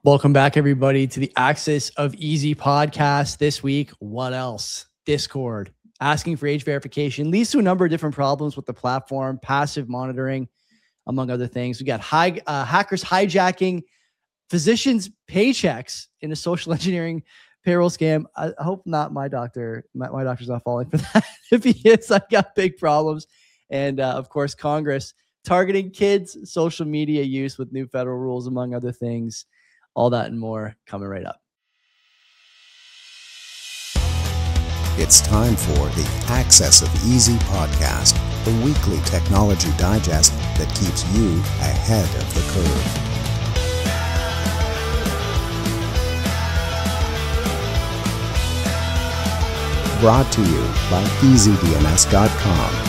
Welcome back, everybody, to the Axis of Easy podcast. This week, what else? Discord. Asking for age verification leads to a number of different problems with the platform, passive monitoring, among other things. We got hackers hijacking physicians' paychecks in a social engineering payroll scam. I hope not my doctor. My doctor's not falling for that. If he is, I got big problems. And of course, Congress targeting kids' social media use with new federal rules, among other things. All that and more coming right up. It's time for the Access of Easy podcast, the weekly technology digest that keeps you ahead of the curve. Brought to you by EasyDNS.com.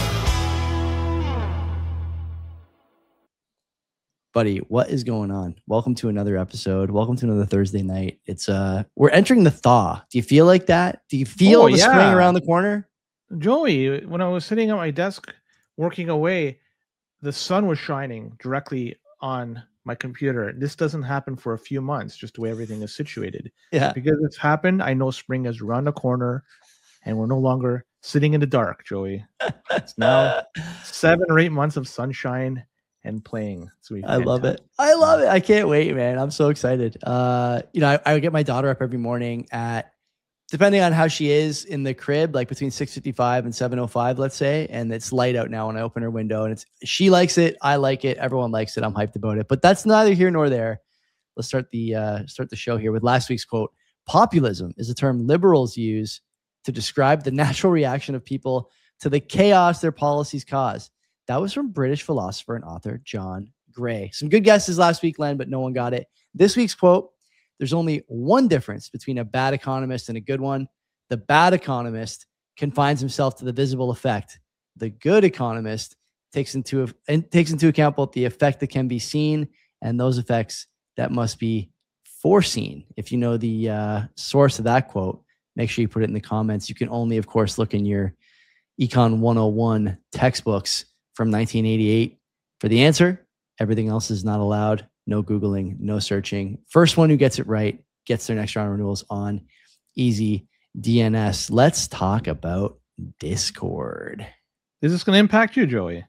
Buddy, what is going on? Welcome to another episode. Welcome to another Thursday night. It's we're entering the thaw. Do you feel like that? Do you feel the spring around the corner? Joey, when I was sitting at my desk working away, the sun was shining directly on my computer. This doesn't happen for a few months, just the way everything is situated. Yeah. Because it's happened, I know spring is around the corner and we're no longer sitting in the dark, Joey. It's now 7 or 8 months of sunshine and playing. I love it. I love it. I can't wait, man. I'm so excited. I get my daughter up every morning at, depending on how she is in the crib, like between 6:55 and 7:05, let's say. And it's light out now when I open her window, and she likes it. I like it. Everyone likes it. I'm hyped about it. But that's neither here nor there. Let's start the show here with last week's quote. Populism is a term liberals use to describe the natural reaction of people to the chaos their policies cause. That was from British philosopher and author John Gray. Some good guesses last week, Len, but no one got it. This week's quote, there's only one difference between a bad economist and a good one. The bad economist confines himself to the visible effect. The good economist takes into account both the effect that can be seen and those effects that must be foreseen. If you know the source of that quote, make sure you put it in the comments. You can only, of course, look in your Econ 101 textbooks from 1988 for the answer. Everything else is not allowed. No Googling, no searching. First one who gets it right gets their next round of renewals on Easy DNS. Let's talk about Discord. Is this going to impact you, Joey?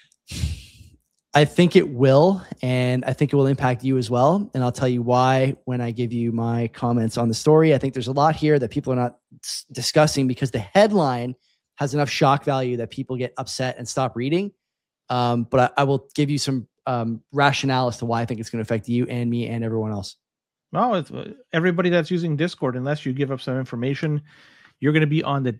I think it will, and I think it will impact you as well. And I'll tell you why when I give you my comments on the story. I think there's a lot here that people are not discussing because the headline has enough shock value that people get upset and stop reading. But I will give you some rationale as to why I think it's going to affect you and me and everyone else. No, it's everybody that's using Discord, unless you give up some information, you're going to be on the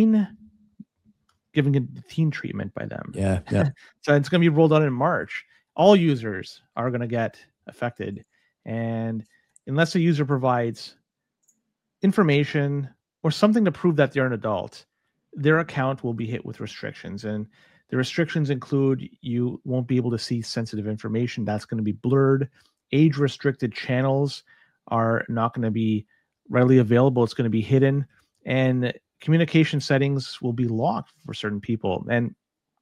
giving it the teen treatment by them. Yeah. So it's going to be rolled out in March. All users are going to get affected. And unless a user provides information or something to prove that they're an adult, their account will be hit with restrictions. And the restrictions include you won't be able to see sensitive information. That's going to be blurred. Age-restricted channels are not going to be readily available. It's going to be hidden. And communication settings will be locked for certain people. And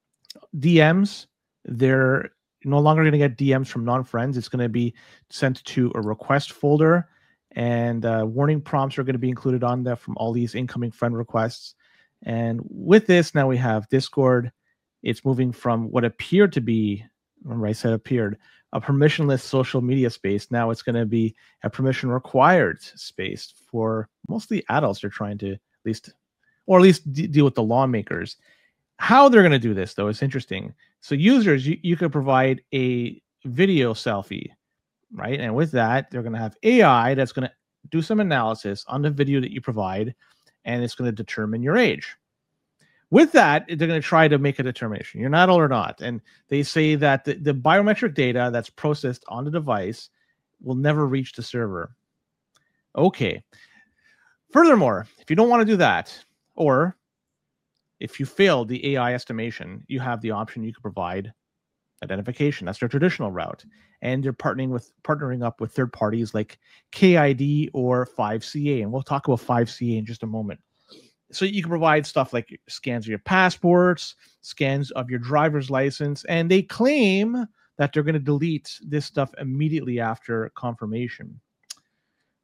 DMs, they're no longer going to get DMs from non-friends. It's going to be sent to a request folder. And warning prompts are going to be included on there from all these incoming friend requests. And with this, now we have Discord. It's moving from what appeared to be, remember I said appeared, a permissionless social media space. Now it's going to be a permission required space for mostly adults. They're trying to at least deal with the lawmakers. How they're going to do this, though, is interesting. So users, you could provide a video selfie, right? And with that, they're going to have AI that's going to do some analysis on the video that you provide, and it's going to determine your age. With that, they're going to try to make a determination. You're not old or not. And they say that the biometric data that's processed on the device will never reach the server. Okay. Furthermore, if you don't want to do that, or if you fail the AI estimation, you have the option you can provide identification. That's their traditional route. And they're partnering up with third parties like KID or 5CA. And we'll talk about 5CA in just a moment. So you can provide stuff like scans of your passports, scans of your driver's license, and they claim that they're going to delete this stuff immediately after confirmation.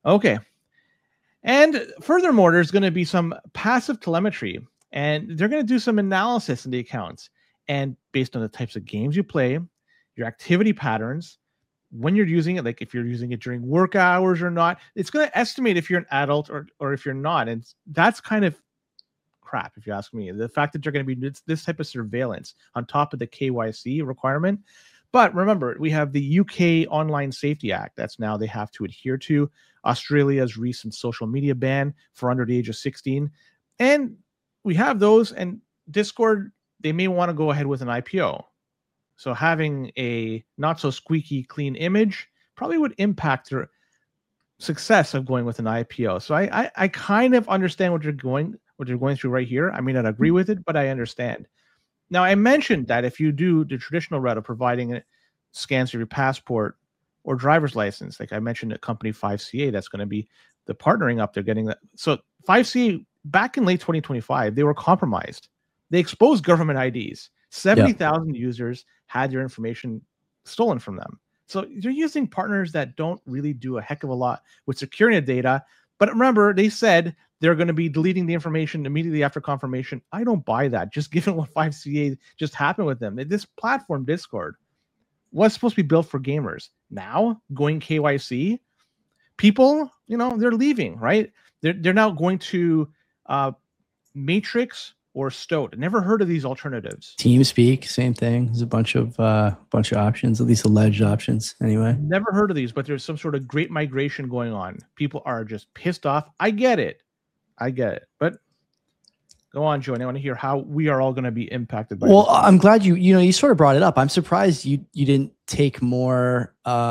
Okay. And furthermore, there's going to be some passive telemetry, and they're going to do some analysis in the accounts. And based on the types of games you play, your activity patterns, when you're using it, like if you're using it during work hours or not, it's going to estimate if you're an adult or if you're not. And that's kind of crap, if you ask me. The fact that they're going to be this type of surveillance on top of the KYC requirement. But remember, we have the UK Online Safety Act. That's now they have to adhere to. Australia's recent social media ban for under the age of 16. And we have those, and Discord, they may want to go ahead with an IPO. So having a not so squeaky clean image probably would impact their success of going with an IPO. So I kind of understand what you're going through right here. I may not agree with it, but I understand. Now, I mentioned that if you do the traditional route of providing scans of your passport or driver's license, like I mentioned, a company 5CA, that's going to be the partnering up. They're getting that. So 5CA, back in late 2025, they were compromised. They exposed government IDs. 70,000 users had their information stolen from them. So they're using partners that don't really do a heck of a lot with securing the data. But remember, they said they're going to be deleting the information immediately after confirmation. I don't buy that, just given what 5CA just happened with them. This platform, Discord, was supposed to be built for gamers. Now, going KYC, people, they're leaving, right? They're now going to Matrix or Stoat. Never heard of these alternatives. TeamSpeak, same thing. There's a bunch of options, at least alleged options anyway. Never heard of these, but there's some sort of great migration going on. People are just pissed off. I get it. But go on, Joe. I want to hear how we are all going to be impacted by this. I'm glad you sort of brought it up. I'm surprised you didn't take more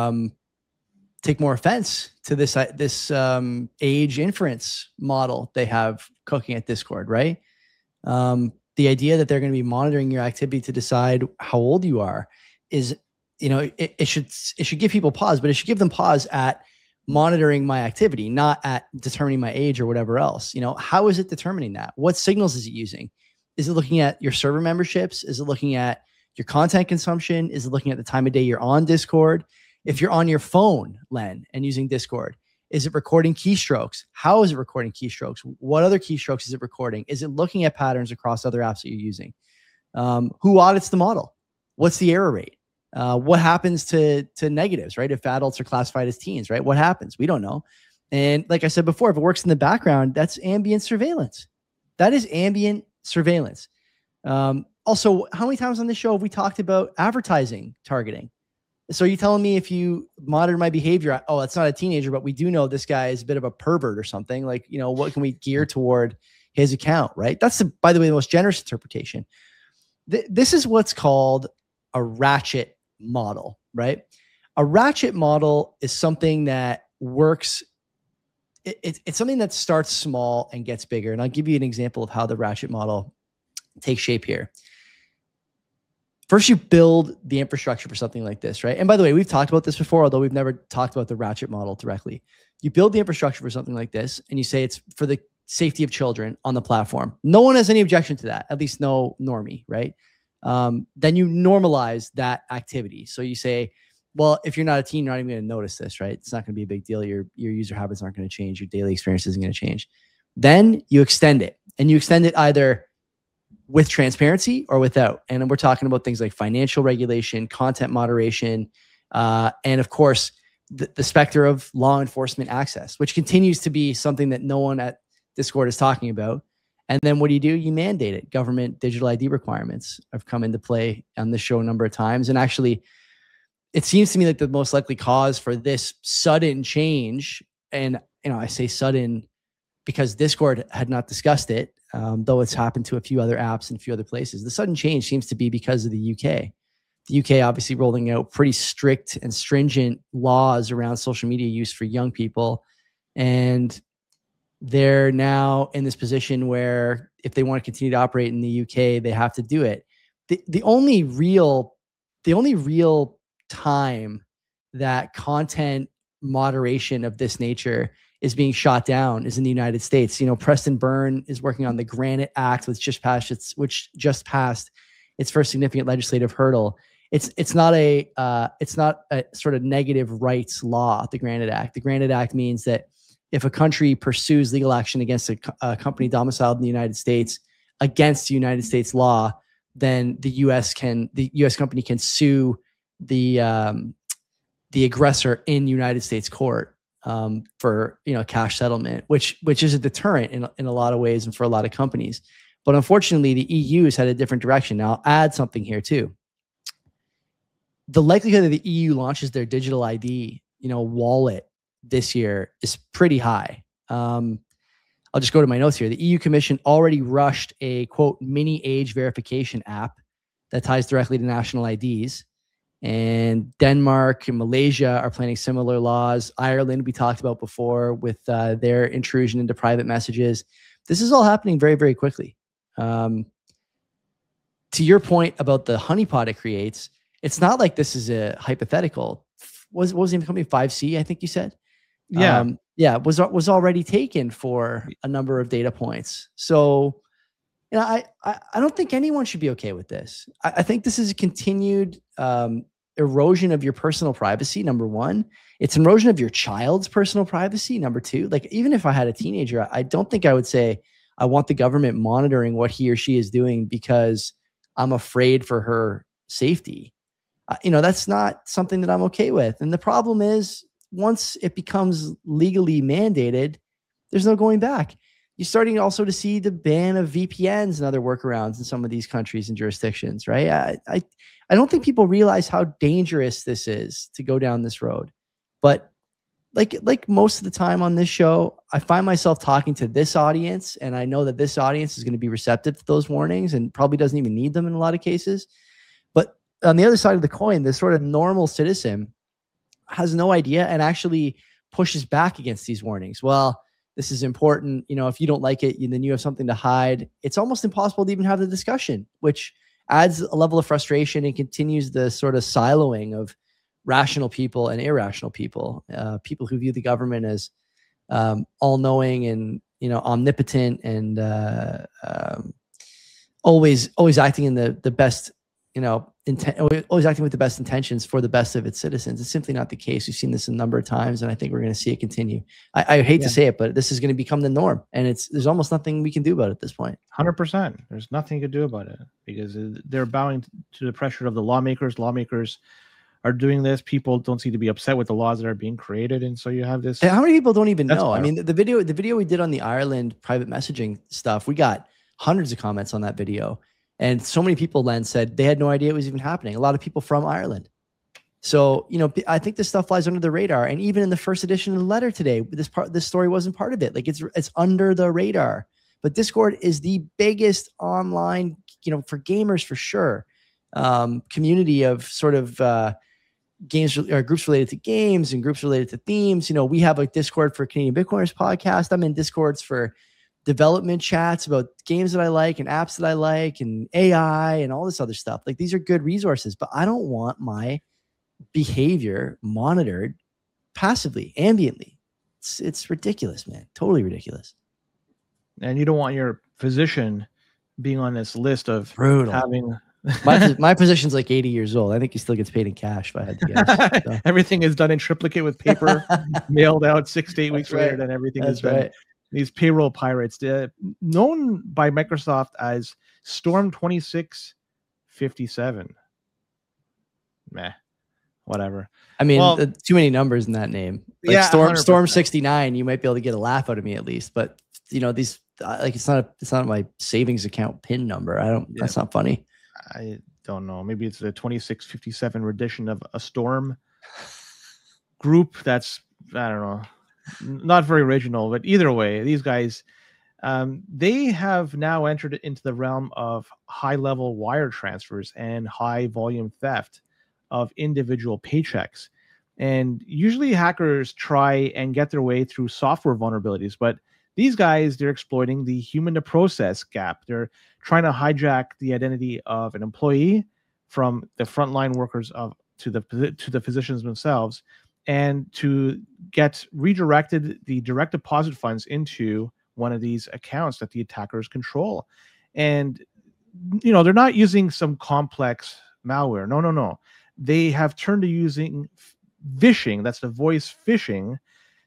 offense to this age inference model they have cooking at Discord, right? The idea that they're going to be monitoring your activity to decide how old you are is, it should give people pause, but it should give them pause at monitoring my activity, not at determining my age or whatever else. How is it determining that? What signals is it using? Is it looking at your server memberships? Is it looking at your content consumption? Is it looking at the time of day you're on Discord? If you're on your phone, Len, and using Discord, is it recording keystrokes? How is it recording keystrokes? What other keystrokes is it recording? Is it looking at patterns across other apps that you're using? Who audits the model? What's the error rate? What happens to negatives, right? If adults are classified as teens, right? What happens? We don't know. And like I said before, if it works in the background, that's ambient surveillance. That is ambient surveillance. Also, how many times on this show have we talked about advertising targeting? So you're telling me if you monitor my behavior, oh, that's not a teenager, but we do know this guy is a bit of a pervert or something. Like, what can we gear toward his account, right? That's, by the way, the most generous interpretation. This is what's called a ratchet model, right? A ratchet model is something that works. It's something that starts small and gets bigger. And I'll give you an example of how the ratchet model takes shape here. First, you build the infrastructure for something like this, right? And by the way, we've talked about this before, although we've never talked about the ratchet model directly. You build the infrastructure for something like this, and you say it's for the safety of children on the platform. No one has any objection to that, at least no normie, right? Then you normalize that activity. So you say, well, if you're not a teen, you're not even going to notice this, right? It's not going to be a big deal. Your user habits aren't going to change. Your daily experience isn't going to change. Then you extend it, and you extend it either with transparency or without. And we're talking about things like financial regulation, content moderation, and of course, the specter of law enforcement access, which continues to be something that no one at Discord is talking about. And then what do? You mandate it. Government digital ID requirements have come into play on this show a number of times. And actually, it seems to me like the most likely cause for this sudden change, and I say sudden because Discord had not discussed it, though it's happened to a few other apps and a few other places. The sudden change seems to be because of the UK. The UK obviously rolling out pretty strict and stringent laws around social media use for young people. And they're now in this position where if they want to continue to operate in the UK, they have to do it. The only real time that content moderation of this nature is being shot down is in the United States. Preston Byrne is working on the Granite Act, which just passed its first significant legislative hurdle. It's not a sort of negative rights law, the Granite Act. The Granite Act means that if a country pursues legal action against a company domiciled in the United States against United States law, then the U.S. company can sue the aggressor in United States court for cash settlement, which is a deterrent in a lot of ways and for a lot of companies. But unfortunately, the EU has had a different direction. Now, I'll add something here too. The likelihood that the EU launches their digital ID, wallet this year is pretty high. I'll just go to my notes here. The EU Commission already rushed a, quote, mini age verification app that ties directly to national IDs. And Denmark and Malaysia are planning similar laws. Ireland, we talked about before with their intrusion into private messages. This is all happening very, very quickly. To your point about the honeypot it creates, it's not like this is a hypothetical. What was the company 5C, I think you said? Yeah. Was already taken for a number of data points. So, I don't think anyone should be okay with this. I think this is a continued erosion of your personal privacy, number one. It's erosion of your child's personal privacy, number two. Like, even if I had a teenager, I don't think I would say I want the government monitoring what he or she is doing because I'm afraid for her safety. That's not something that I'm okay with. And the problem is, once it becomes legally mandated, there's no going back. You're starting also to see the ban of VPNs and other workarounds in some of these countries and jurisdictions, right? I don't think people realize how dangerous this is to go down this road. But like most of the time on this show, I find myself talking to this audience, and I know that this audience is going to be receptive to those warnings and probably doesn't even need them in a lot of cases. But on the other side of the coin, this sort of normal citizen has no idea and actually pushes back against these warnings. Well, this is important. If you don't like it, then you have something to hide. It's almost impossible to even have the discussion, which adds a level of frustration and continues the sort of siloing of rational people and irrational people, people who view the government as all-knowing and omnipotent and always acting in the best always acting with the best intentions for the best of its citizens. It's simply not the case. We've seen this a number of times, and I think we're going to see it continue. I hate to say it, but this is going to become the norm, and there's almost nothing we can do about it at this point. 100%. There's nothing you can do about it because they're bowing to the pressure of the lawmakers. Lawmakers are doing this. People don't seem to be upset with the laws that are being created, and so you have this. And how many people don't even know? I mean, the video we did on the Ireland private messaging stuff, we got hundreds of comments on that video. And so many people then said they had no idea it was even happening. A lot of people from Ireland. So, I think this stuff flies under the radar. And even in the first edition of the letter today, this story wasn't part of it. Like, it's under the radar. But Discord is the biggest online, for gamers for sure, community of sort of games or groups related to games and groups related to themes. We have a Discord for Canadian Bitcoiners podcast. I'm in Discords for development chats about games that I like and apps that I like and AI and all this other stuff. Like, these are good resources, but I don't want my behavior monitored passively, ambiently. It's ridiculous, man. Totally ridiculous. And you don't want your physician being on this list of brutal. Having my physician's like 80 years old. I think he still gets paid in cash if I had to guess. So. Everything is done in triplicate with paper, mailed out 6 to 8 weeks later, then everything is done. Right. These payroll pirates, known by Microsoft as Storm 2657. Meh, whatever. I mean, too many numbers in that name. Like Storm 69, you might be able to get a laugh out of me at least. But these it's not my savings account PIN number. That's not funny. I don't know. Maybe it's the 2657 rendition of a Storm group. That's, I don't know. Not very original, but either way, these guys, they have now entered into the realm of high-level wire transfers and high-volume theft of individual paychecks. And usually hackers try and get their way through software vulnerabilities, but these guys, they're exploiting the human-to-process gap. They're trying to hijack the identity of an employee from the frontline workers to the physicians themselves, and to get redirected the direct deposit funds into one of these accounts that the attackers control. And, they're not using some complex malware. No. They have turned to using phishing. That's the voice phishing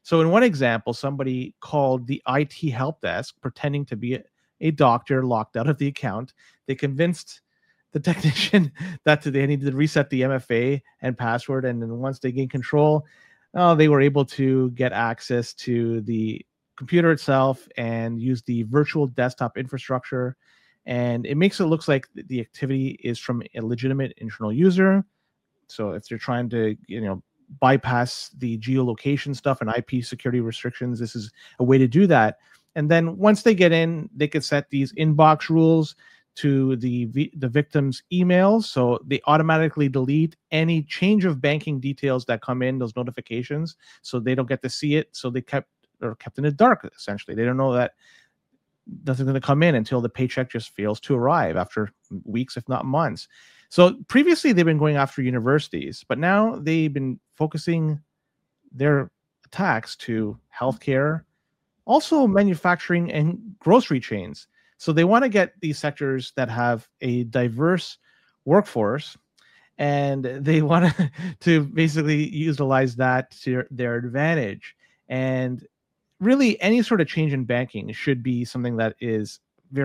So in one example, somebody called the IT help desk pretending to be a doctor locked out of the account. They convinced the technician that they needed to reset the MFA and password. And then once they gained control, they were able to get access to the computer itself and use the virtual desktop infrastructure. And it makes it look like the activity is from a legitimate internal user. So if they're trying to, bypass the geolocation stuff and IP security restrictions, this is a way to do that. And then once they get in, they can set these inbox rules to the victim's emails. So they automatically delete any change of banking details that come in, those notifications, so they don't get to see it. So they kept in the dark, essentially. They don't know that nothing's going to come in until the paycheck just fails to arrive after weeks, if not months. So previously they've been going after universities, but now they've been focusing their attacks to healthcare, also manufacturing and grocery chains. So they want to get these sectors that have a diverse workforce, and they want to basically utilize that to their advantage. And really, any sort of change in banking should be something that is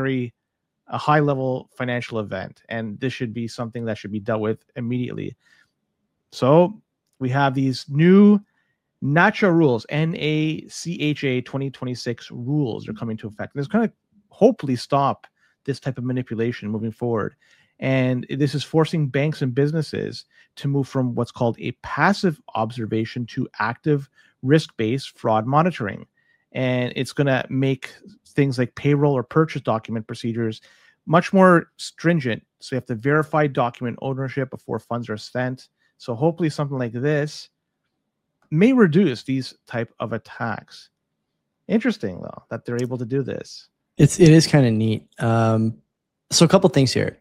a high-level financial event, and this should be something that should be dealt with immediately. So we have these new NACHA rules, NACHA 2026 rules are coming into effect. And this kind of hopefully stop this type of manipulation moving forward. And this is forcing banks and businesses to move from what's called a passive observation to active risk-based fraud monitoring. And it's going to make things like payroll or purchase document procedures much more stringent. So you have to verify document ownership before funds are sent. So hopefully something like this may reduce these type of attacks. Interesting, though, that they're able to do this. It is kind of neat. So a couple things here.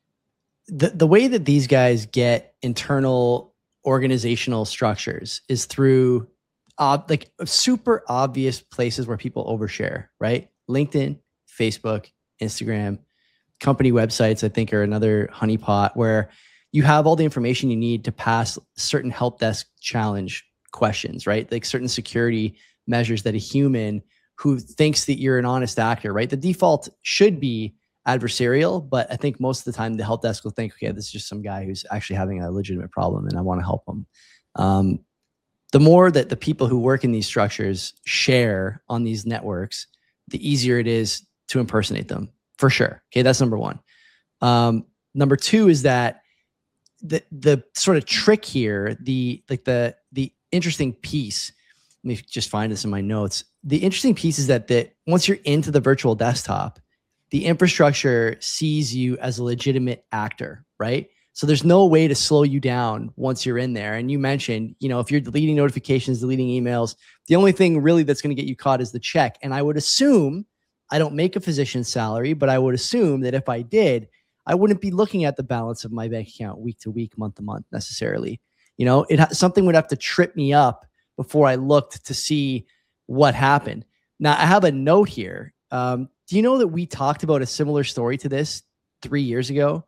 The way that these guys get internal organizational structures is through like super obvious places where people overshare, right? LinkedIn, Facebook, Instagram, company websites, I think, are another honeypot where you have all the information you need to pass certain help desk challenge questions, right? Like certain security measures that a human who thinks that you're an honest actor, right? The default should be adversarial, but I think most of the time the help desk will think, okay, this is just some guy who's actually having a legitimate problem and I want to help him. The more that the people who work in these structures share on these networks, the easier it is to impersonate them, for sure. Okay, that's number one. Number two is that the sort of trick here, the interesting piece. Let me just find this in my notes. The interesting piece is that once you're into the virtual desktop, the infrastructure sees you as a legitimate actor, right? So there's no way to slow you down once you're in there. And you mentioned, if you're deleting notifications, deleting emails, the only thing really that's going to get you caught is the check. And I would assume, I don't make a physician's salary, but I would assume that if I did, I wouldn't be looking at the balance of my bank account week to week, month to month necessarily. Something would have to trip me up before I looked to see what happened. Now, I have a note here. Do you know that we talked about a similar story to this 3 years ago?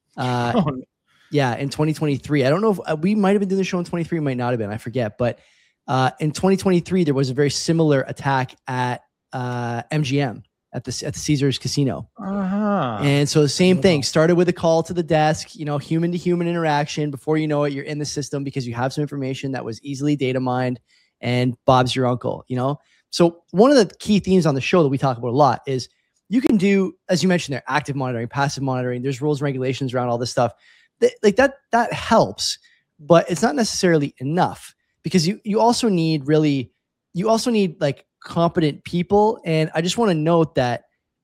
Yeah, in 2023. I don't know if we might have been doing the show in 23, might not have been. I forget. But in 2023, there was a very similar attack at MGM at the Caesars Casino. And so the same thing started with a call to the desk, human to human interaction. Before you know it, you're in the system because you have some information that was easily data mined, and Bob's your uncle. So one of the key themes on the show that we talk about a lot is you can do, as you mentioned there, active monitoring, passive monitoring. There's rules and regulations around all this stuff. That helps, but it's not necessarily enough, because you also need like competent people. And I just want to note that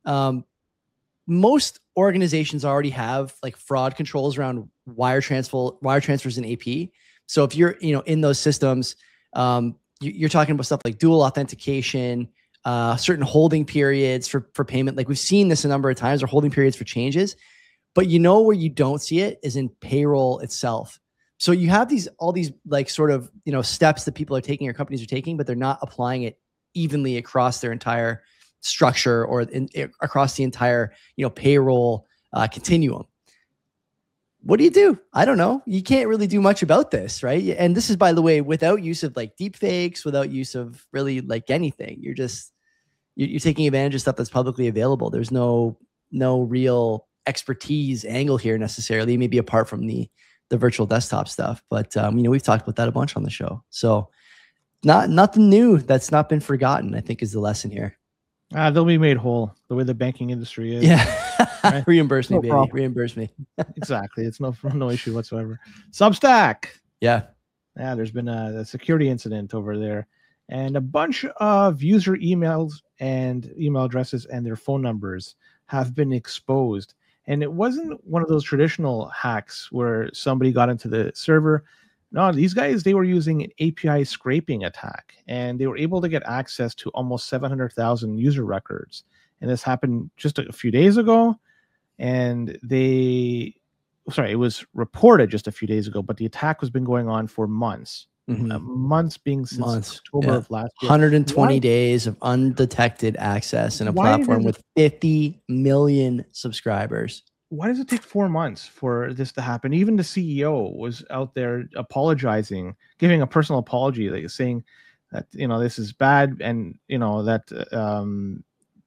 most organizations already have like fraud controls around wire transfers and AP. So if you're in those systems, you're talking about stuff like dual authentication, certain holding periods for payment. Like we've seen this a number of times, or holding periods for changes. But where you don't see it is in payroll itself. So you have all these like sort of, steps that people are taking or companies are taking, but they're not applying it evenly across their entire structure or across the entire, payroll continuum. what do you do? I don't know. You can't really do much about this, right? And this is, by the way, without use of like deep fakes, without use of really like anything. You're taking advantage of stuff that's publicly available. There's no real expertise angle here necessarily, maybe apart from the virtual desktop stuff. But we've talked about that a bunch on the show. So nothing new that's not been forgotten, I think, is the lesson here. They'll be made whole the way the banking industry is. Yeah. Right? Reimburse me, baby. Problem. Reimburse me. Exactly. It's no issue whatsoever. Substack. Yeah. Yeah, there's been a security incident over there, and a bunch of user emails and email addresses and their phone numbers have been exposed. And it wasn't one of those traditional hacks where somebody got into the server. No, these guys, they were using an API scraping attack, and they were able to get access to almost 700,000 user records. And this happened just a few days ago. And it was reported just a few days ago, but the attack has been going on for months. Months being since October of last year. 120 days of undetected access in a platform with 50 million subscribers. Why does it take 4 months for this to happen? Even the CEO was out there apologizing, giving a personal apology, like saying that this is bad, and that the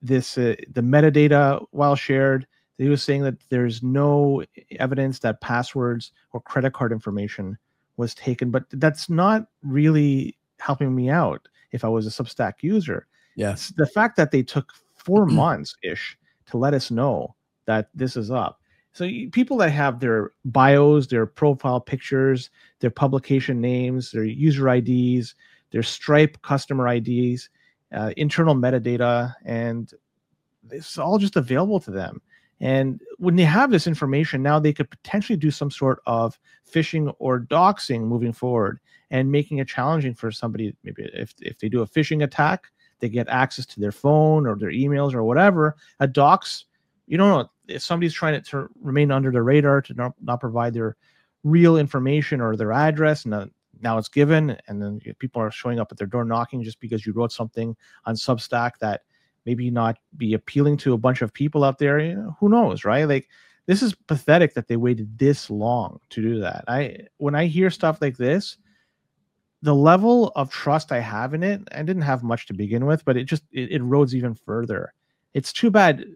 metadata, while shared, he was saying that there's no evidence that passwords or credit card information was taken. But that's not really helping me out if I was a Substack user. Yes, the fact that they took 4 months ish to let us know that this is up. So people that have their bios, their profile pictures, their publication names, their user IDs, their Stripe customer IDs, internal metadata, and it's all just available to them. And when they have this information, now they could potentially do some sort of phishing or doxing moving forward, and making it challenging for somebody. Maybe if they do a phishing attack, they get access to their phone or their emails or whatever. A dox, you don't know if somebody's trying to remain under the radar, to not provide their real information or their address, and now it's given, and then people are showing up at their door knocking just because you wrote something on Substack that maybe not be appealing to a bunch of people out there. Who knows, right? Like, this is pathetic that they waited this long to do that. When I hear stuff like this, the level of trust I have in it, I didn't have much to begin with, but it erodes even further. It's too bad.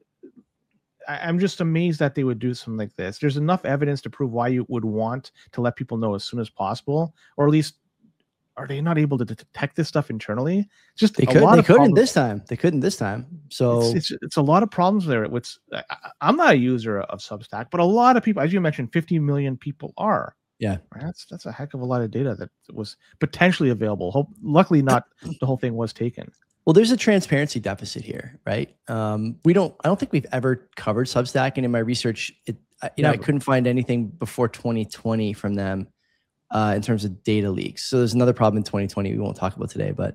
I'm just amazed that they would do something like this. There's enough evidence to prove why you would want to let people know as soon as possible, or at least, are they not able to detect this stuff internally? Just they couldn't this time. So it's a lot of problems there. I'm not a user of Substack, but a lot of people, as you mentioned, 50 million people are. Yeah, right? That's a heck of a lot of data that was potentially available. Luckily, not the whole thing was taken. Well, there's a transparency deficit here, right? I don't think we've ever covered Substack, and in my research, I couldn't find anything before 2020 from them in terms of data leaks. So there's another problem in 2020 we won't talk about today, but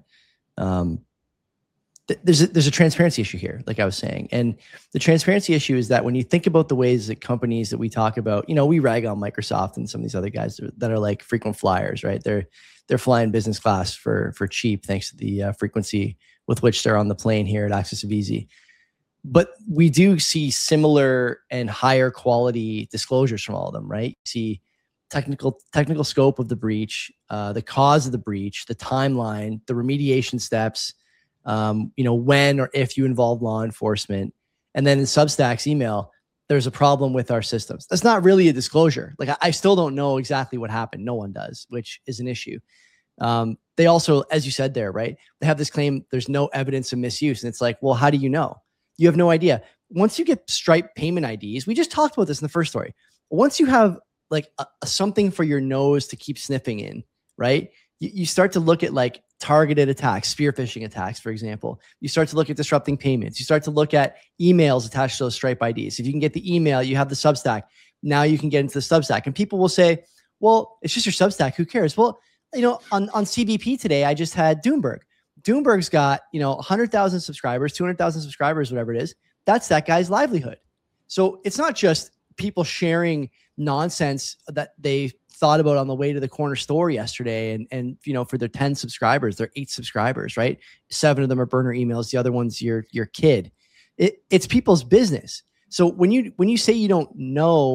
there's a transparency issue here, like I was saying. And the transparency issue is that when you think about the ways that companies that we talk about, we rag on Microsoft and some of these other guys that are like frequent flyers, right? They're flying business class for cheap, thanks to the frequency with which they're on the plane here at Access of Easy. But we do see similar and higher quality disclosures from all of them, right? You see technical scope of the breach, the cause of the breach, the timeline, the remediation steps, when or if you involve law enforcement. And then in Substack's email, there's a problem with our systems. That's not really a disclosure. Like, I still don't know exactly what happened. No one does, which is an issue. They also, as you said there, right? They have this claim there's no evidence of misuse. And it's like, well, how do you know? You have no idea. Once you get Stripe payment IDs, we just talked about this in the first story. Once you have like something for your nose to keep sniffing in, right? You start to look at like targeted attacks, spear phishing attacks, for example. You start to look at disrupting payments. You start to look at emails attached to those Stripe IDs. If you can get the email, you have the Substack. Now you can get into the Substack. And people will say, well, it's just your Substack. Who cares? Well, on CBP today, I just had Doomberg. Doomberg's got, 100,000 subscribers, 200,000 subscribers, whatever it is. That's that guy's livelihood. So it's not just people sharing nonsense that they thought about on the way to the corner store yesterday. And for their 10 subscribers, their 8 subscribers, right? 7 of them are burner emails. The other one's your kid. It's people's business. So when you say you don't know,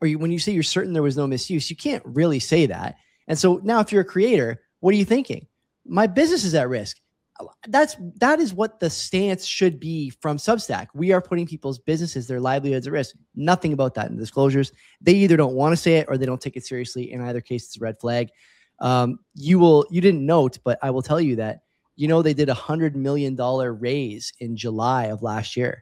when you say you're certain there was no misuse, you can't really say that. And so now if you're a creator, what are you thinking? My business is at risk. That is what the stance should be from Substack. We are putting people's businesses, their livelihoods at risk. Nothing about that in the disclosures. They either don't want to say it or they don't take it seriously. In either case, it's a red flag. You didn't note, but I will tell you that, they did $100 million raise in July of last year.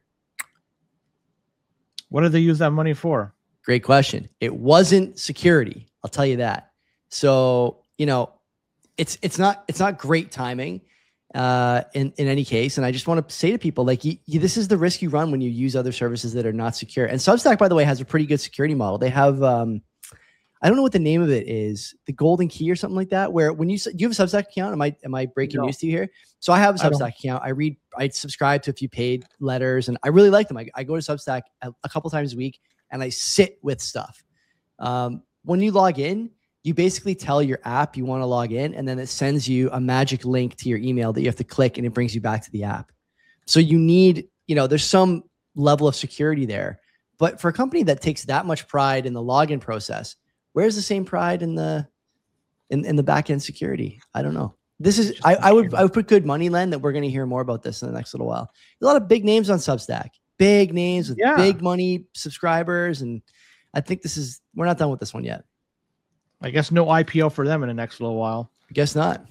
What did they use that money for? Great question. It wasn't security. I'll tell you that. So, it's not great timing. In any case. And I just want to say to people, like, this is the risk you run when you use other services that are not secure. And Substack, by the way, has a pretty good security model. They have, I don't know what the name of it is, the golden key or something like that, where when do you have a Substack account? Am I breaking news to you here? So I have a Substack account. I subscribe to a few paid letters and I really like them. I go to Substack a couple times a week and I sit with stuff. When you log in, you basically tell your app you want to log in, and then it sends you a magic link to your email that you have to click, and it brings you back to the app. So you need, there's some level of security there. But for a company that takes that much pride in the login process, where's the same pride in the back end security? I don't know. This is I would put good money, Len, that we're going to hear more about this in the next little while. A lot of big names on Substack, big names with big money subscribers, and I think we're not done with this one yet. I guess no IPO for them in the next little while. I guess not.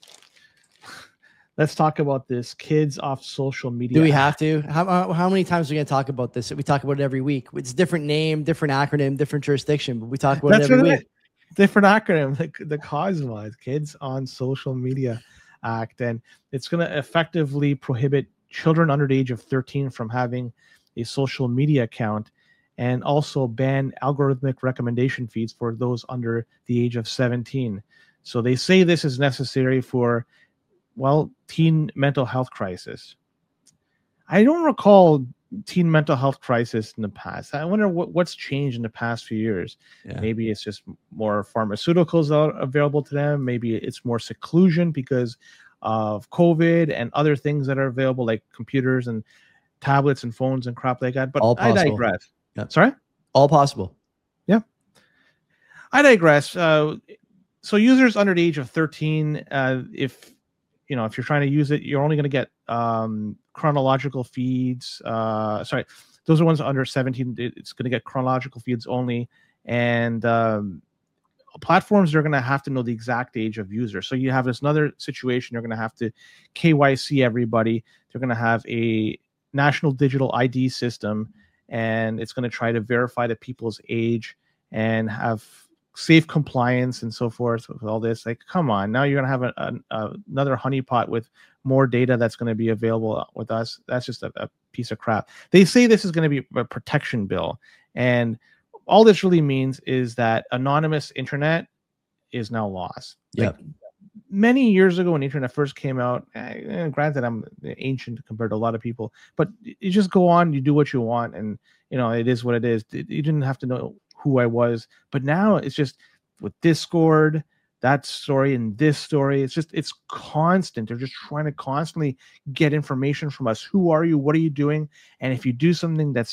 Let's talk about this. Kids off social media. Do we have to? How many times are we going to talk about this? We talk about it every week. It's different name, different acronym, different jurisdiction, but we talk about it every week. Different acronym, the COSMA, Kids on Social Media Act. And it's going to effectively prohibit children under the age of 13 from having a social media account, and also ban algorithmic recommendation feeds for those under the age of 17. So they say this is necessary for, teen mental health crisis. I don't recall teen mental health crisis in the past. I wonder what's changed in the past few years. Yeah. Maybe it's just more pharmaceuticals available to them. Maybe it's more seclusion because of COVID and other things that are available, like computers and tablets and phones and crap like that. But I digress. Yeah. Sorry? All possible. Yeah. I digress. So users under the age of 13, if you're trying to use it, you're only going to get chronological feeds. Sorry, those are ones under 17. It's going to get chronological feeds only. And platforms are going to have to know the exact age of users. So you have this another situation. You're going to have to KYC everybody. They're going to have a national digital ID system, and it's going to try to verify the people's age and have safe compliance and so forth with all this. Like, come on, now you're going to have another honeypot with more data that's going to be available with us. That's just a piece of crap. They say this is going to be a protection bill, and all this really means is that anonymous internet is now lost. Yep. Like, many years ago when the internet first came out, granted I'm ancient compared to a lot of people, but you just go on, you do what you want, and it is what it is. You didn't have to know who I was. But now it's just with Discord, that story and this story, it's constant. They're just trying to constantly get information from us. Who are you? What are you doing? And if you do something that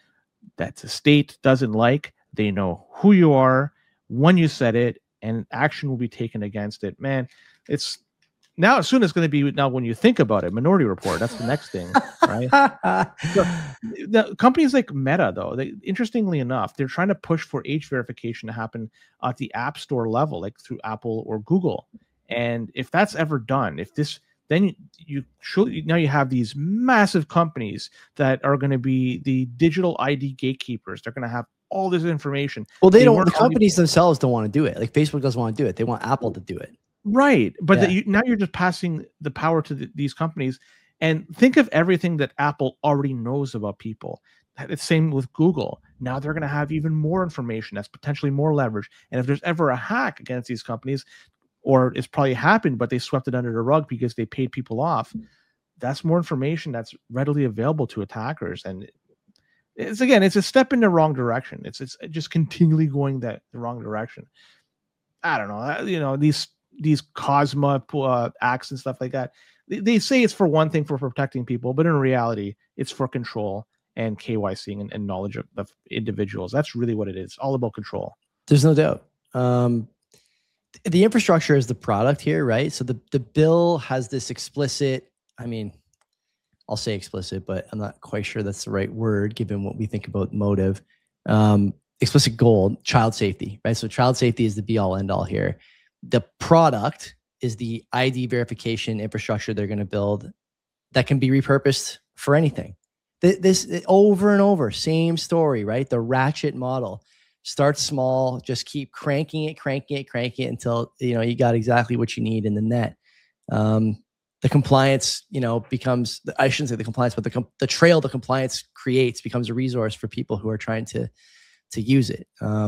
the state doesn't like, they know who you are, when you said it, and action will be taken against it. Man, it's now soon it's going to be now when you think about it, Minority Report. That's the next thing, right? So, the companies like Meta, though, interestingly enough, they're trying to push for age verification to happen at the App Store level, like through Apple or Google. And if that's ever done, then you have these massive companies that are going to be the digital ID gatekeepers. They're going to have all this information. Well, the companies themselves don't want to do it. Like Facebook doesn't want to do it. They want Apple to do it. Right. But now you're just passing the power to these companies. And think of everything that Apple already knows about people. It's same with Google. Now they're going to have even more information. That's potentially more leverage. And if there's ever a hack against these companies, or it's probably happened, but they swept it under the rug because they paid people off, that's more information that's readily available to attackers. And it's a step in the wrong direction. It's just continually going the wrong direction. I don't know. These COSMA acts and stuff like that. They say it's for one thing, for protecting people, but in reality, it's for control. and KYCing and knowledge of individuals. That's really what it is. All about control. There's no doubt. The infrastructure is the product here, right? So the bill has this explicit, I mean, I'll say explicit, but I'm not quite sure that's the right word given what we think about motive. Explicit goal, child safety, right? So child safety is the be all end all here. The product is the ID verification infrastructure they're going to build that can be repurposed for anything. This over and over, same story, right? The ratchet model. Start small, just keep cranking it until you got exactly what you need in the net. The compliance, becomes, I shouldn't say the compliance, but the trail the compliance creates becomes a resource for people who are trying to use it.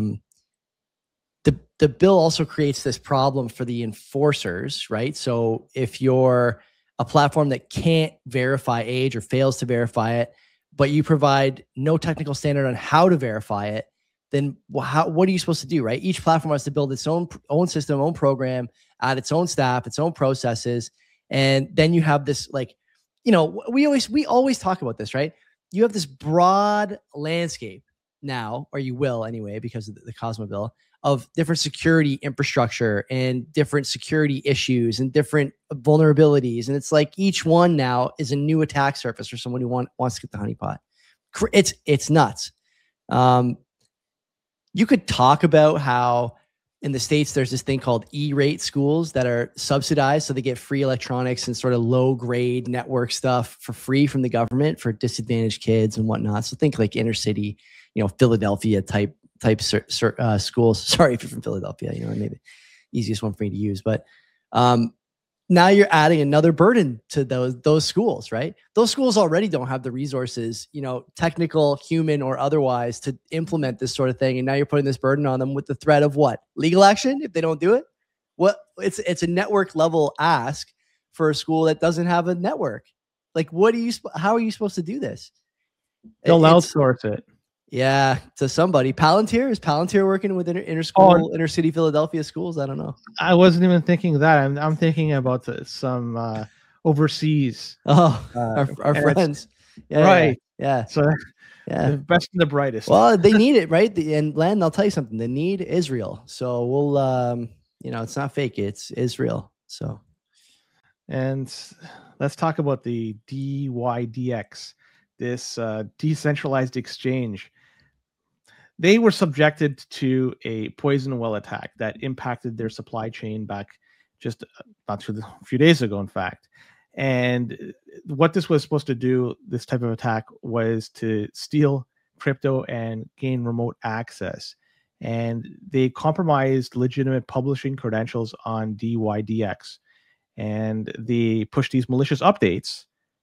The bill also creates this problem for the enforcers, right? So if you're a platform that can't verify age or fails to verify it, but you provide no technical standard on how to verify it, then what are you supposed to do, right? Each platform has to build its own system, own program, add its own staff, its own processes. And then you have this, we always talk about this, right? You have this broad landscape now, or you will anyway, because of the Cosmo bill, of different security infrastructure and different security issues and different vulnerabilities. And it's like each one now is a new attack surface for someone who wants to get the honeypot. It's nuts. You could talk about how in the States, there's this thing called E-rate schools that are subsidized. So they get free electronics and sort of low grade network stuff for free from the government for disadvantaged kids and whatnot. So think like inner city, Philadelphia type schools. Sorry if you're from Philadelphia, maybe the easiest one for me to use, but now you're adding another burden to those schools, right? Those schools already don't have the resources, technical, human, or otherwise, to implement this sort of thing. And now you're putting this burden on them with the threat of what? Legal action if they don't do it? What? It's a network level ask for a school that doesn't have a network. Like, how are you supposed to do this? They'll outsource it. Yeah, to somebody. Palantir? Is Palantir working with inner city Philadelphia schools? I don't know. I wasn't even thinking of that. I'm thinking about some overseas. Our friends. Yeah, right. Yeah. So the best and the brightest. Well, they need it, right? And Len, I'll tell you something. They need Israel. So we'll, it's not fake. It's Israel. So. And let's talk about the DYDX, this decentralized exchange. They were subjected to a poison well attack that impacted their supply chain back just a few days ago, in fact. And what this was supposed to do, this type of attack, was to steal crypto and gain remote access. And they compromised legitimate publishing credentials on DYDX. And they pushed these malicious updates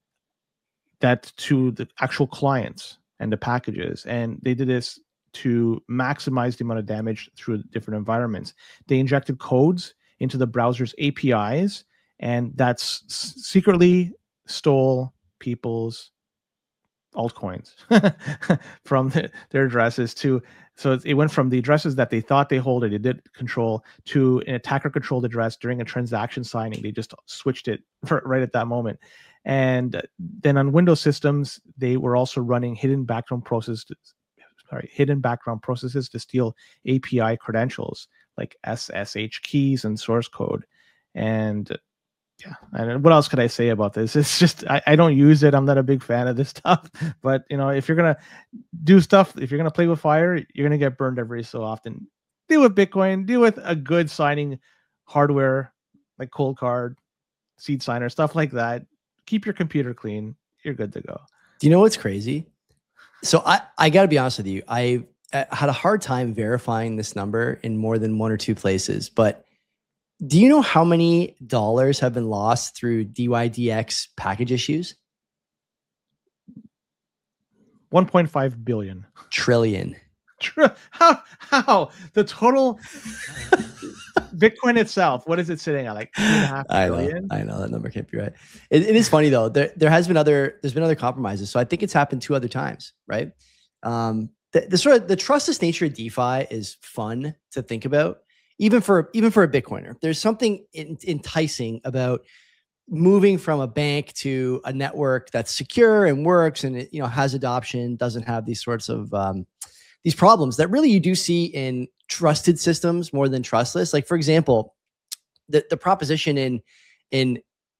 to the actual clients and the packages. And they did this to maximize the amount of damage through different environments. They injected codes into the browser's APIs, and that's secretly stole people's altcoins from their addresses so it went from the addresses that they thought they hold or they did control to an attacker controlled address during a transaction signing. They just switched it right at that moment. And then on Windows systems, they were also running hidden background processes to steal API credentials like SSH keys and source code. And yeah, and what else could I say about this? It's just I don't use it. I'm not a big fan of this stuff. But if you're gonna do stuff, if you're gonna play with fire, you're gonna get burned every so often. Deal with Bitcoin. Deal with a good signing hardware like Cold Card, Seed Signer, stuff like that. Keep your computer clean. You're good to go. Do you know what's crazy? So I got to be honest with you. I had a hard time verifying this number in more than one or two places, but do you know how many dollars have been lost through DYDX package issues? 1.5 billion. Trillion. How? The total Bitcoin itself, what is it sitting at? Like 2.5 billion? I know that number can't be right. It is funny though. There's been other compromises. So I think it's happened 2 other times, right? The trustless nature of DeFi is fun to think about, even for a Bitcoiner. There's something enticing about moving from a bank to a network that's secure and works and it, has adoption, doesn't have these sorts of these problems that really you do see in trusted systems more than trustless. Like, for example, the proposition in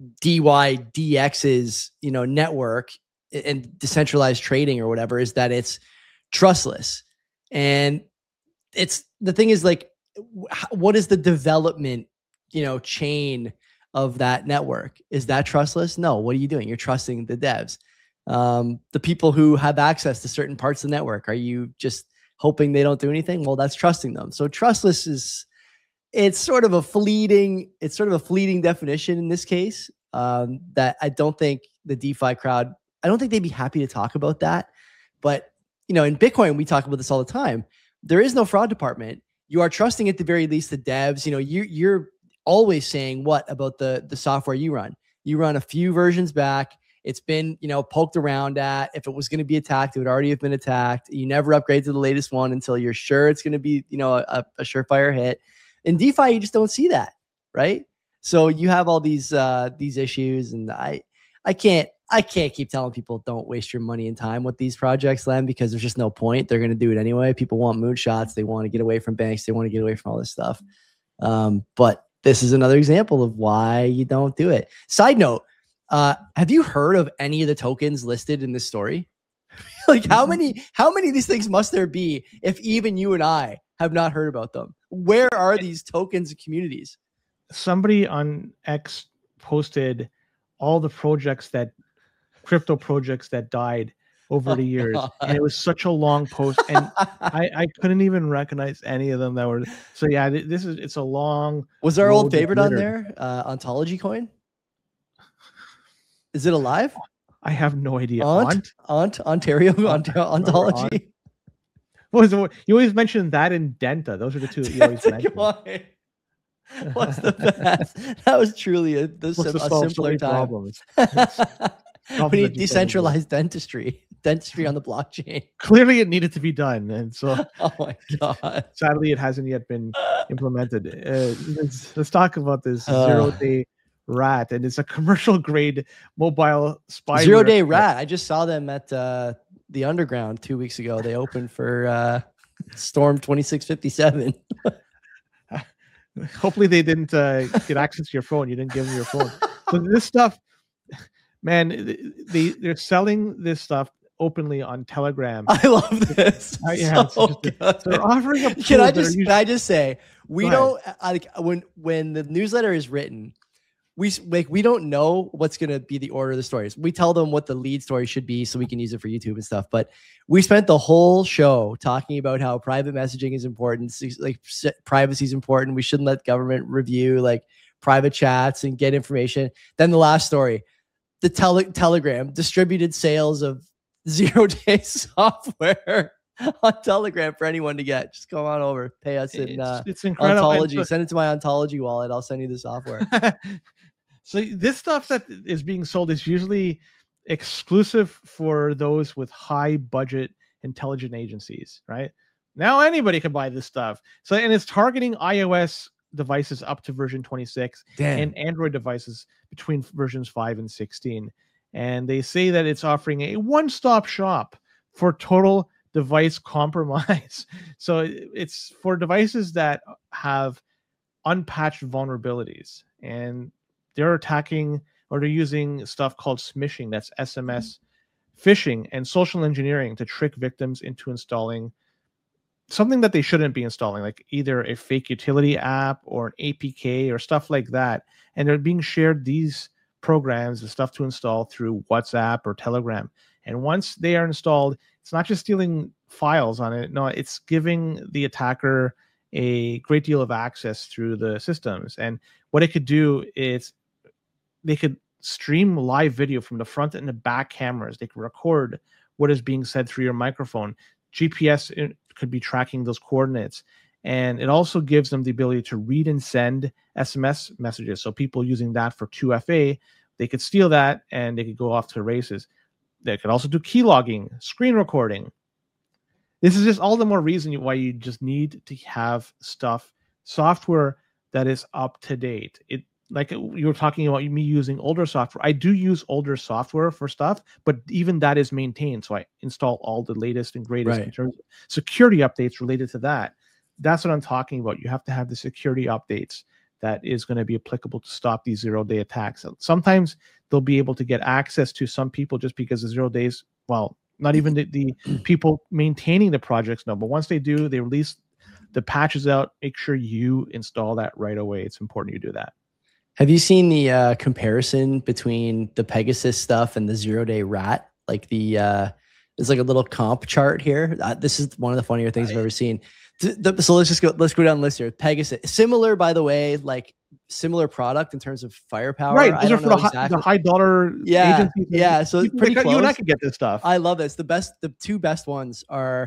DYDX's network and decentralized trading or whatever is that it's trustless. And it's the thing is, like, what is the development chain of that network? Is that trustless? No. What are you doing? You're trusting the devs, the people who have access to certain parts of the network. Are you just hoping they don't do anything? Well, that's trusting them. So trustless it's sort of a fleeting definition in this case, that I don't think the DeFi crowd, I don't think they'd be happy to talk about that. But, in Bitcoin, we talk about this all the time. There is no fraud department. You are trusting at the very least the devs. You're always saying what about the software you run? You run a few versions back. It's been, poked around at. If it was going to be attacked, it would already have been attacked. You never upgrade to the latest one until you're sure it's going to be, a surefire hit. In DeFi, you just don't see that, right? So you have all these issues, and I can't keep telling people don't waste your money and time with these projects, Len, because there's just no point. They're going to do it anyway. People want moonshots. They want to get away from banks. They want to get away from all this stuff. But this is another example of why you don't do it. Side note, have you heard of any of the tokens listed in this story? Like, how many of these things must there be if even you and I have not heard about them? Where are these tokens and communities? Somebody on X posted all the crypto projects that died over the years. And it was such a long post, and I couldn't even recognize any of them that were. So yeah, it's a long. Was our old favorite on there? Ontology Coin? Is it alive? I have no idea. Ontario Ontology. You always mention that in Denta. Those are the two that you always mention. What's the best? That was truly a simpler time. We need decentralized dentistry on the blockchain. Clearly, it needed to be done, and so oh my god! Sadly, it hasn't yet been implemented. Let's talk about this 0-day rat, and it's a commercial grade mobile spyware. 0-day rat. I just saw them at the Underground 2 weeks ago. They opened for Storm 2657. Hopefully they didn't get access to your phone. You didn't give them your phone. So this stuff, man, they're selling this stuff openly on Telegram. I love this. Yeah, so they're offering a. Can I just say, we don't like when the newsletter is written, we don't know what's going to be the order of the stories. We tell them what the lead story should be so we can use it for YouTube and stuff. But we spent the whole show talking about how private messaging is important. Like, privacy is important. We shouldn't let government review like private chats and get information. Then the last story, the Telegram distributed sales of 0-day software on Telegram for anyone to get. Just go on over, pay us in it's incredible. Ontology. Send it to my Ontology wallet. I'll send you the software. So this stuff that is being sold is usually exclusive for those with high budget intelligence agencies, right? Now anybody can buy this stuff. So, and it's targeting iOS devices up to version 26 and Android devices between versions 5 and 16. And they say that it's offering a one-stop shop for total device compromise. So it's for devices that have unpatched vulnerabilities, and they're attacking, or they're using stuff called smishing, that's SMS phishing and social engineering to trick victims into installing something that they shouldn't be installing, like either a fake utility app or an APK or stuff like that. And they're being shared these programs and stuff to install through WhatsApp or Telegram. And once they are installed, it's not just stealing files on it. No, it's giving the attacker a great deal of access through the systems. And what it could do is they could stream live video from the front and the back cameras. They could record what is being said through your microphone. GPS could be tracking those coordinates. And it also gives them the ability to read and send SMS messages. So people using that for 2FA, they could steal that and they could go off to the races. They could also do keylogging, screen recording. This is just all the more reason why you just need to have software that is up to date. like you were talking about me using older software. I do use older software for stuff, but even that is maintained. So I install all the latest and greatest in terms of security updates related to that. That's what I'm talking about. You have to have the security updates that is going to be applicable to stop these 0-day attacks. Sometimes they'll be able to get access to some people just because the 0 days, well, not even the people maintaining the projects know, but once they do, they release the patches out. Make sure you install that right away. It's important you do that. Have you seen the comparison between the Pegasus stuff and the 0-day rat? Like there's like a little comp chart here. This is one of the funnier things I've ever seen. So let's go down the list here. Pegasus, similar, by the way, like similar product in terms of firepower. Right. Those are for the high dollar agencies. Yeah. So it's pretty close. You and I could get this stuff. I love this. The two best ones are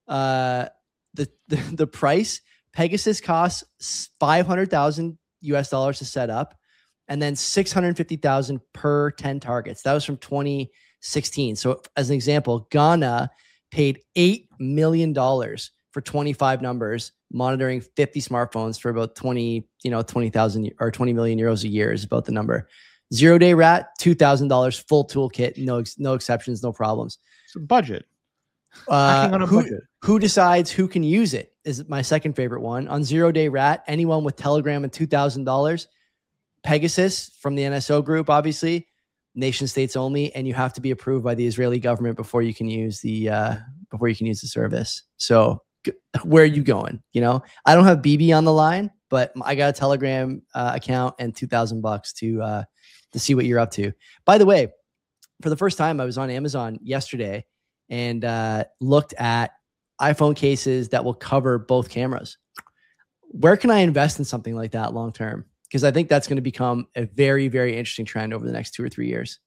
the price. Pegasus costs $500,000 to set up, and then $650,000 per 10 targets. That was from 2016. So as an example, Ghana paid $8 million for 25 numbers, monitoring 50 smartphones for about 20,000 or 20 million euros a year is about the number. 0-day rat, $2,000 full toolkit, no exceptions, no problems. It's a budget. On a budget. Who decides who can use it is my second favorite one. On 0-day rat, anyone with Telegram and $2,000. Pegasus from the NSO group, obviously, nation states only, and you have to be approved by the Israeli government before you can use the service. So where are you going? I don't have BB on the line, but I got a Telegram account and $2,000 to see what you're up to. By the way, for the first time, I was on Amazon yesterday and looked at iPhone cases that will cover both cameras. Where can I invest in something like that long term? Because I think that's going to become a very, very interesting trend over the next 2 or 3 years.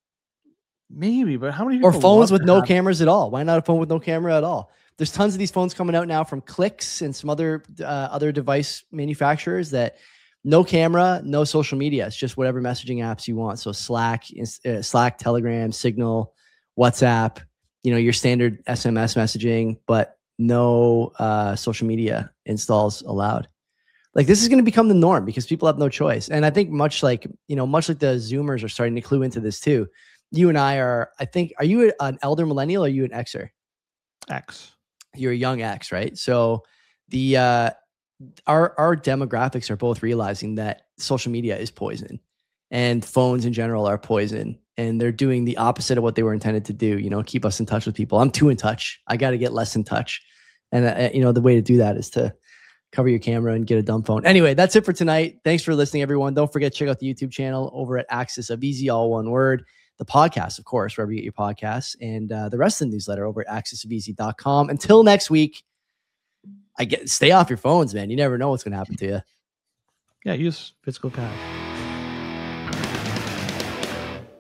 Maybe, but how many people or phones with no cameras at all? Why not a phone with no camera at all? There's tons of these phones coming out now from Clicks and some other device manufacturers that no camera, no social media. It's just whatever messaging apps you want. So Slack, Telegram, Signal, WhatsApp, your standard SMS messaging, but no social media installs allowed. Like this is going to become the norm because people have no choice. And I think much like the Zoomers are starting to clue into this too. You and I are you an elder millennial or are you an Xer? X. You're a young X, right? So our demographics are both realizing that social media is poison and phones in general are poison, and they're doing the opposite of what they were intended to do, keep us in touch with people. I'm too in touch. I got to get less in touch. And the way to do that is to cover your camera and get a dumb phone. Anyway, that's it for tonight. Thanks for listening, everyone. Don't forget to check out the YouTube channel over at Axis of Easy, all one word. The podcast, of course, wherever you get your podcasts, and the rest of the newsletter over at axisofeasy.com. Until next week, stay off your phones, man. You never know what's going to happen to you. Yeah, use physical cash.